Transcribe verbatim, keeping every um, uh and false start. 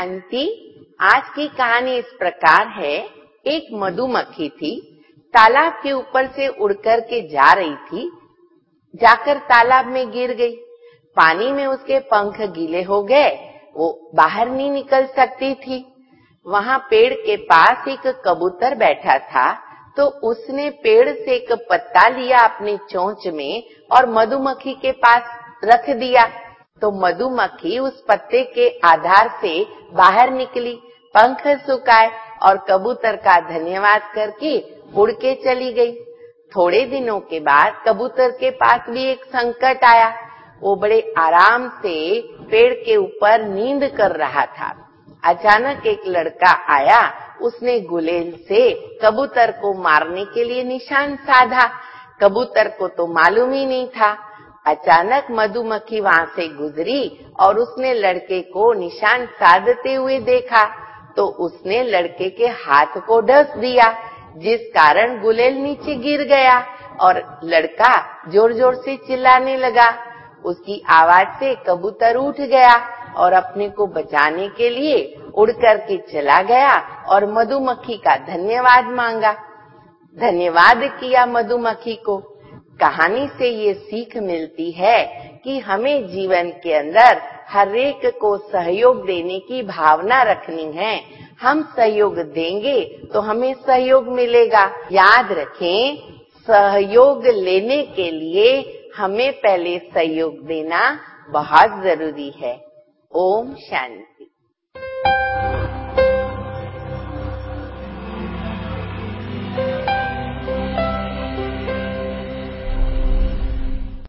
शांति। आज की कहानी इस प्रकार है। एक मधुमक्खी थी, तालाब के ऊपर से उड़कर के जा रही थी, जाकर तालाब में गिर गई। पानी में उसके पंख गीले हो गए, वो बाहर नहीं निकल सकती थी। वहां पेड़ के पास एक कबूतर बैठा था, तो उसने पेड़ से एक पत्ता लिया अपनी चोंच में और मधुमक्खी के पास रख दिया। तो मधुमक्खी उस पत्ते के आधार से बाहर निकली, पंख सुखाए और कबूतर का धन्यवाद करके उड़ के चली गई। थोड़े दिनों के बाद कबूतर के पास भी एक संकट आया। वो बड़े आराम से पेड़ के ऊपर नींद कर रहा था। अचानक एक लड़का आया, उसने गुलेल से कबूतर को मारने के लिए निशान साधा। कबूतर को तो मालूम ही नहीं था। अचानक मधुमक्खी वहां से गुजरी और उसने लड़के को निशान साधते हुए देखा, तो उसने लड़के के हाथ को डस दिया, जिस कारण गुलेल नीचे गिर गया और लड़का जोर जोर से चिल्लाने लगा। उसकी आवाज से कबूतर उठ गया और अपने को बचाने के लिए उड़ करके चला गया और मधुमक्खी का धन्यवाद मांगा। धन्यवाद किया मधुमक्खी को। कहानी से ये सीख मिलती है कि हमें जीवन के अंदर हर एक को सहयोग देने की भावना रखनी है। हम सहयोग देंगे तो हमें सहयोग मिलेगा। याद रखें, सहयोग लेने के लिए हमें पहले सहयोग देना बहुत जरूरी है। ओम शांति।